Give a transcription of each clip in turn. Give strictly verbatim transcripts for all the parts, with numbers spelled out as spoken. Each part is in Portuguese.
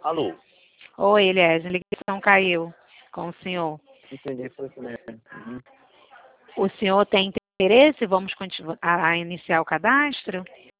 Alô? Oi, Elias, a ligação caiu com o senhor. Entendi, foi isso mesmo. Uhum. O senhor tem interesse? Vamos continuar a iniciar o cadastro?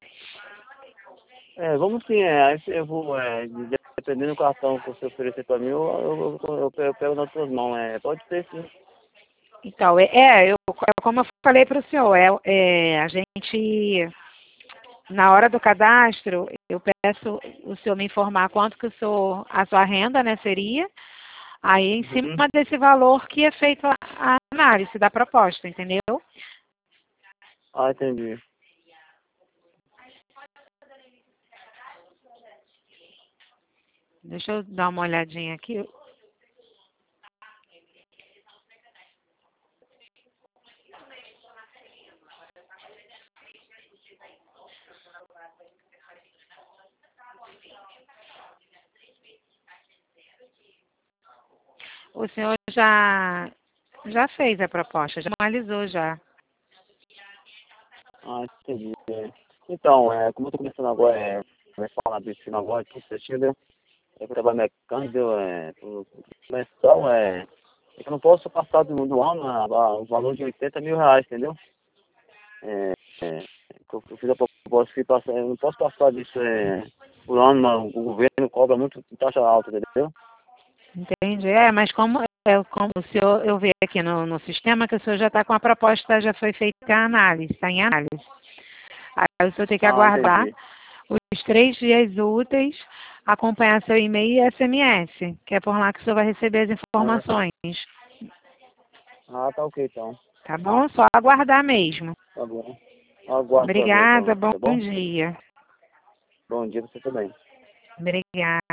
É, vamos sim, é, aí eu vou, é, dependendo do cartão que você oferecer para mim, eu, eu, eu, eu, eu pego nas suas mãos, é, pode ser sim. Então, é, é, eu, como eu falei para o senhor, é, é, a gente, na hora do cadastro, eu peço o senhor me informar quanto que o senhor, a sua renda, né, seria, aí em cima Uhum. desse valor que é feita a análise da proposta, entendeu? Ah, entendi. Deixa eu dar uma olhadinha aqui. O senhor já, já fez a proposta, já analisou já. Ah, entendi. É. Então, é, como eu tô começando agora, é, vai falar desse agora, tudo certinho, né? É trabalho mecânico, deu, é, por começar, é, é que eu não posso passar do, do ano a, a, o valor de oitenta mil reais, entendeu? É, é, que eu, eu fiz a proposta que passa, eu não posso passar disso é, por ano, mas o governo cobra muito taxa alta, entendeu? Entende? É, mas como, é, como o senhor, eu vi aqui no, no sistema que o senhor já está com a proposta, já foi feita a análise, está em análise. Aí o senhor tem que Ah, aguardar entendi. os três dias úteis, acompanhar seu e-mail e S M S, que é por lá que o senhor vai receber as Ah, informações. ah, tá ok então. Tá bom? Só aguardar mesmo. Tá bom. Aguardo pra ver Obrigada, então, bom tá bom? dia. Bom dia pra você também. Obrigada.